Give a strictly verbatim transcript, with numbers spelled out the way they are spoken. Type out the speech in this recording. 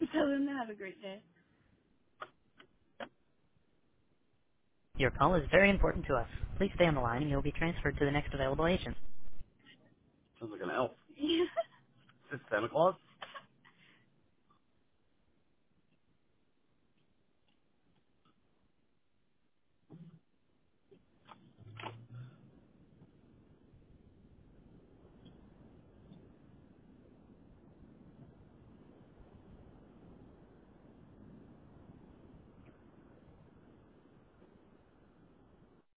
Tell them to have a great day. Your call is very important to us. Please stay on the line and you'll be transferred to the next available agent. Sounds like an elf. Yeah. Is this Santa Claus?